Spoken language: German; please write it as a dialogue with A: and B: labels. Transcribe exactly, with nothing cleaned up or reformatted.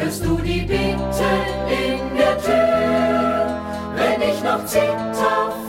A: hörst du die Bitte in der Tür, wenn ich noch zitter